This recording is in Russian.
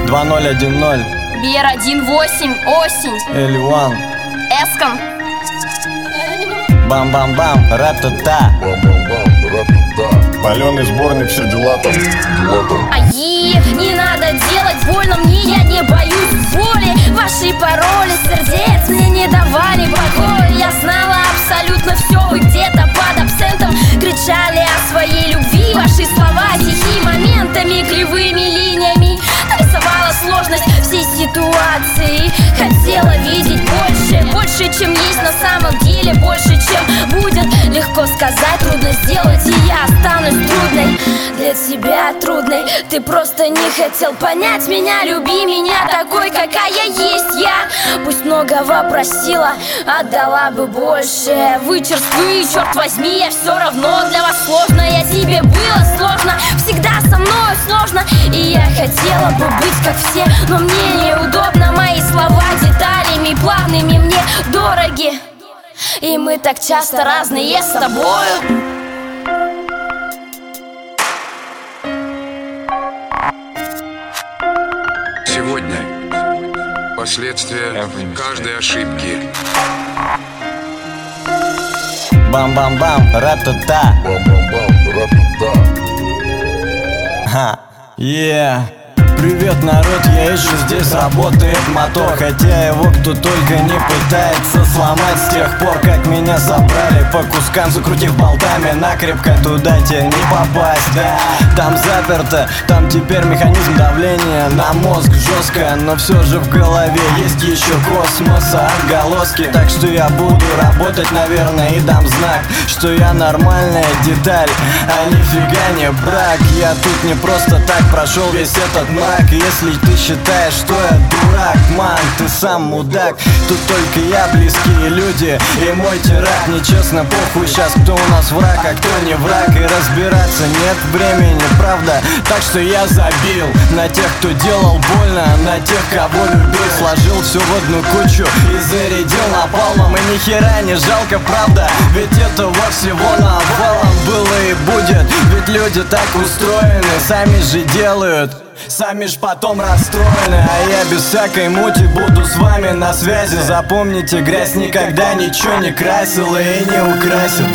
2010 BR18 осень L1 Эском. Бам-бам-бам, ра-та-та. Паленый сборник, все дела там. Не надо делать больно мне, я не боюсь боли. Ваши пароли сердец мне не давали покоя. Я знала абсолютно все, вы где-то под абсентом кричали о своей любви. Ваши слова тихи моментами, кривыми линиями нарисовала сложность всей ситуации. Хотела видеть больше, чем есть на самом деле, больше, чем будет. Легко сказать, трудно сделать, и я останусь трудной для тебя, трудной. Ты просто не хотел понять меня, люби меня такой, какая есть я. Пусть многого просила, отдала бы больше. Вы черствы, черт возьми, я все равно для вас сложно. Я тебе было сложно, всегда со мной сложно. И я хотела бы быть как все, но мне неудобно. Мои слова деталями плавными мне дороги. И мы так часто разные с тобою. Сегодня последствия каждой ошибки. Бам-бам-бам, ра-та-та. Ха, yeah. Привет, народ, я ищу, здесь работает мотор. Хотя его кто только не пытается сломать. С тех пор, как меня собрали по кускам, закрутив болтами накрепко, туда тебе не попасть, да. Там заперто, там теперь механизм давления на мозг жестко. Но все же в голове есть еще космоса отголоски. Так что я буду работать, наверное, и дам знак, что я нормальная деталь, а нифига не брак. Я тут не просто так прошел весь этот мрак. Если ты считаешь, что я дурак, ман, ты сам мудак. Тут только я, близкие люди и мой тирак. Нечестно, похуй сейчас, кто у нас враг, а кто не враг. И разбираться нет времени, правда. Так что я забил на тех, кто делал больно, на тех, кого любил. Сложил все в одну кучу и зарядил напалмом. И ни хера не жалко, правда. Ведь этого всего навалом было и будет. Ведь люди так устроены, сами же делают, сами ж потом расстроены. А я без всякой мути буду с вами на связи. Запомните, грязь никогда ничего не красила и не украсит.